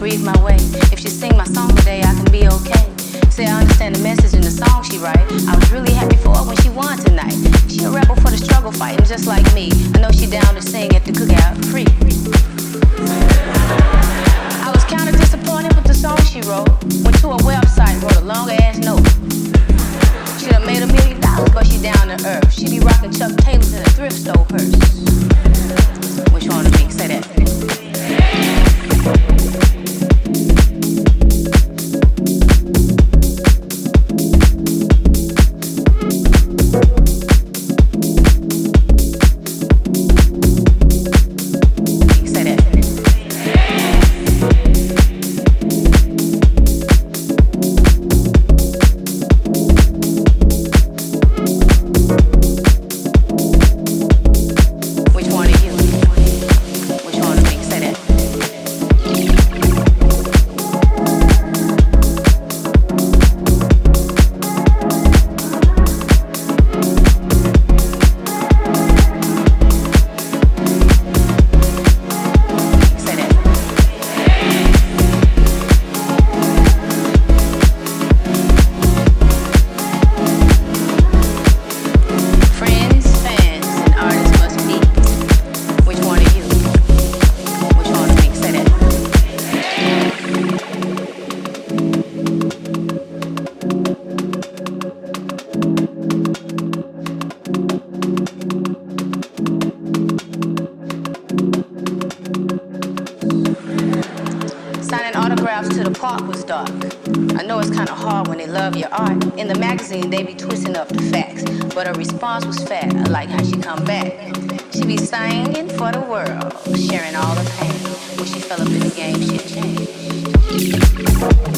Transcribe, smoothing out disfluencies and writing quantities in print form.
breathe my way. If she sing my song today, I can be okay. Say I understand the message in the song she write. I was really happy for her when she won tonight. She a rebel for the struggle, fighting just like me. I know she down to sing at the cookout free. I was kinda disappointed with the song she wrote. Went to her website, wrote a long ass note. She done made $1 million, but she down to earth. She be rocking Chuck Taylors in a thrift store purse. Which one of me? Say that. To the park was dark. I know it's kinda hard when they love your art. In the magazine they be twisting up the facts, but her response was fat. I like how she come back. She be singing for the world, sharing all the pain. When she fell up in the game, shit changed.